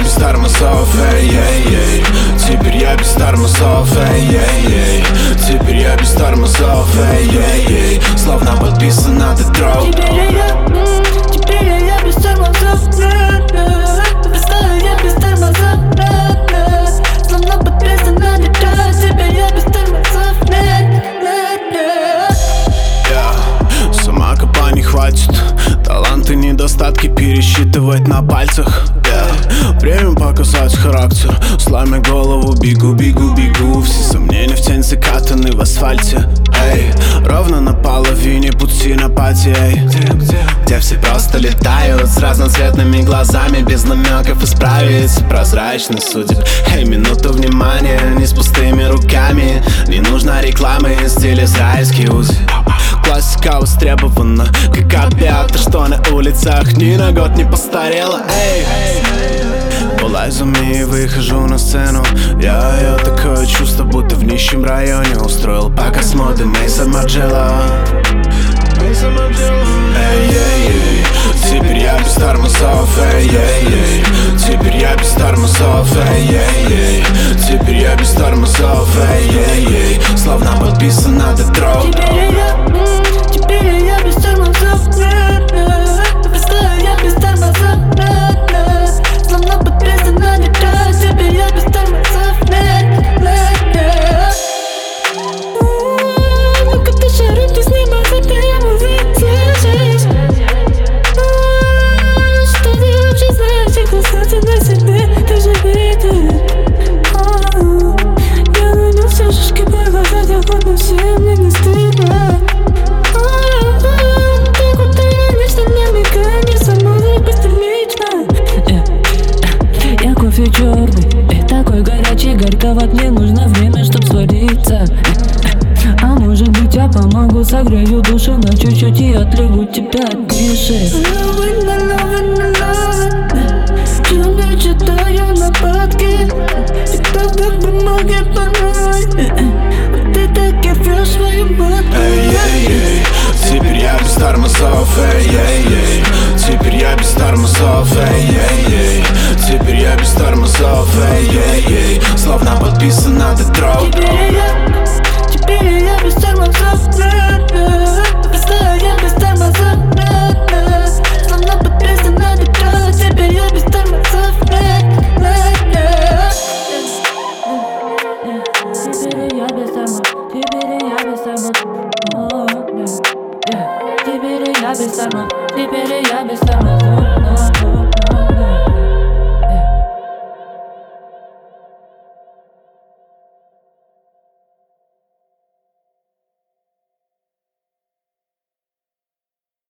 без тормозов, эй-эй-эй. Теперь я без тормозов, эй-эй-эй. Теперь я без тормозов, эй-эй-эй. Словно подписан на этот дроп. Теперь я без тормозов, представь, я без тормозов, словно подписан на этот дроп. Теперь я без тормозов, Сама копа не хватит, таланты, недостатки пересчитывать на пальцах. Время показать характер, сломя голову, бегу, все сомнения в тень закатаны в асфальте. Эй, ровно на половине пути на пати, где все просто летают с разноцветными глазами, без намеков исправить прозрачность судеб. Эй, минуту внимания, не с пустыми руками. Не нужна рекламы, стиль израильский узи. Классика востребована, как опиаты, что на улицах ни на год не постарела. Эй, была изуми и выхожу на сцену. Я такое чувство, будто в нищем районе устроил показ моды Мейсон Марджелло. Эй-эй-эй, теперь я без тормозов, эй-эй-ей. Теперь я без тормозов, эй-эй-ей. Теперь я без тормозов, эй-эй-ей. Словно подписан на этот дроп. Теперь я без тормозов, представь, я без тормозов, словно подписан на этот дроп. Теперь я без тормозов, ну-ка ты шарики снимай, прямо здесь. Что ты вообще знаешь, и касаться на себе, ты же видишь. Я нанес все шишки по глазам, я ходно всем, мне не стыдно. Ты куда нанешься намекай, не со мной быстролично. Я кофе черный, такой горячий, горьковат, мне нужно время, чтоб свариться. А может быть я помогу, согрею душу на чуть-чуть и отрыву тебя от крыши. Я читаю нападки, тикток в бумаге порой. Ты так кефешь свою матку. Эй-эй-ей, теперь я без тормозов, эй-ей-ей. Теперь я без тормозов, эй-ей-ей. Теперь я без тормозов, эй-ей-ей. Словно подписан на этот дроп. Теперь я без тормозов, представь, я без тормозов, словно подписан на этот дроп. Теперь я без тормозов, теперь я без тормозов, теперь я без тормозов, теперь я без тормозов, теперь я без тормозов.